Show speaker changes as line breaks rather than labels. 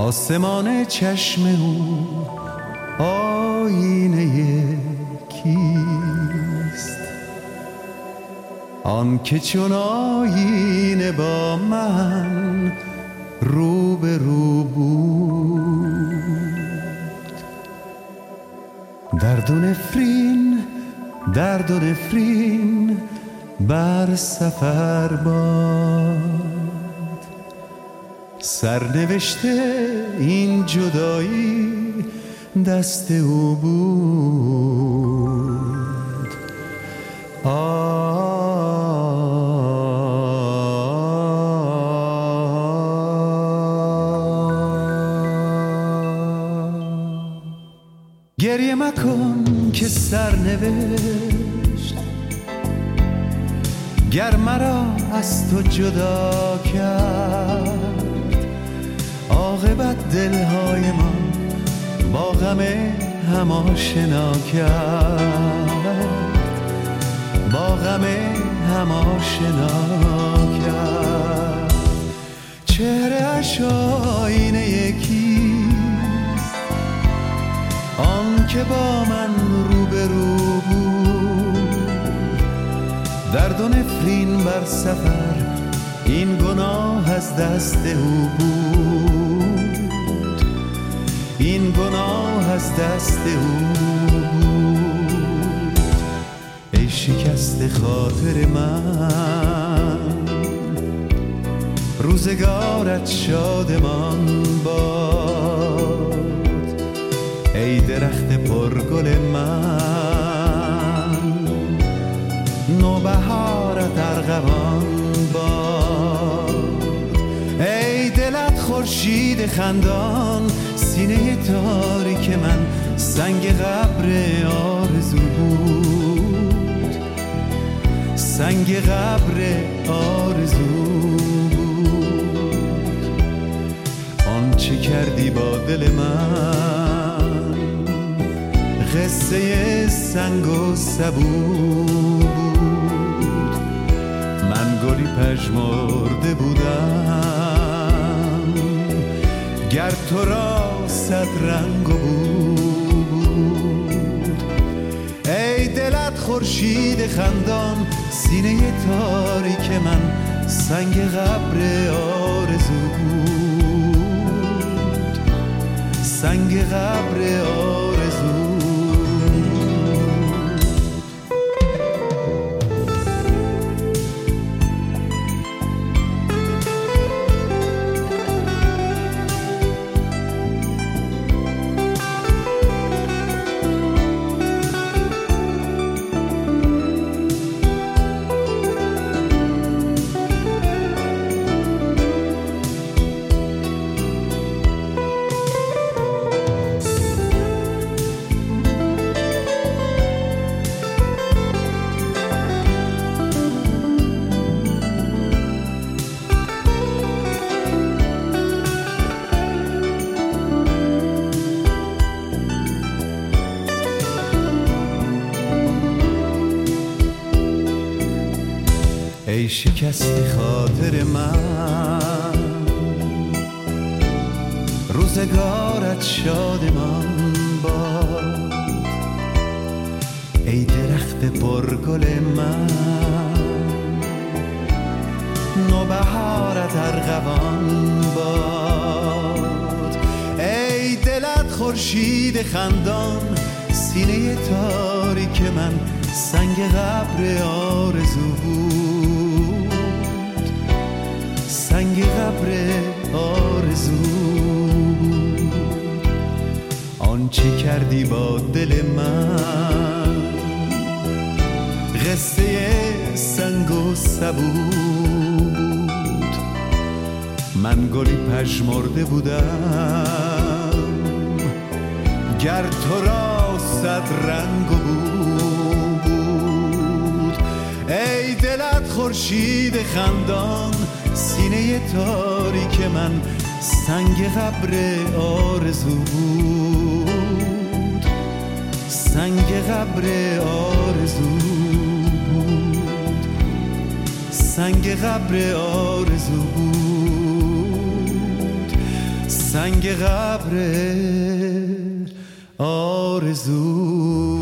آسمان چشم او آینه کیست؟ آن که چون آینه با من رو به رو بود. درد و نفرین بر سفر باد، سرنوشته این جدایی دست او بود. گریه مکن که سرنوشت گر مرا از تو جدا کرد، عاقبت دلهای ما با غم هم آشنا کرد، با غم هم آشنا کرد. چهره‌اش آینه یکیست، آن که با من رو به رو بود. درد و نفرین بر سفر این گناه از دست او بود، این گناه از دست او بود. ای شکست خاطر من، روزگارت شادمان باد. ای درخت پرگل من، نوبهارت ارغوان باد. ای دلت خورشید خندان، سینه تاریک من سنگ قبر آرزو بود، سنگ قبر آرزو بود. آنچه کردی با دل من قصه سنگ و سبو بود. من گلی پژمرده بودم گر تو را صد رنگ و بو بود. ای دلت خورشید خندان، سینه تاریک من سنگ قبر آرزو بود، سنگ قبر آرزو. ای شکست خاطر من، روزگارت شادمان باد. ای درخت پرگل من، نوبهارت ارغوان باد. ای دلت خورشید خندان، سینه تاریک من سنگ قبر آرزو بود، سنگ قبر آرزو بود. آنچه کردی با دل من قصه سنگ و سبو بود. من گلی پژمرده بودم گر تو را صد رنگ و بو بود. ای دلت خورشید خندان، سینه تاریک من سنگ قبر آرزو بود، سنگ قبر آرزو بود، سنگ قبر آرزو بود، سنگ قبر آرزو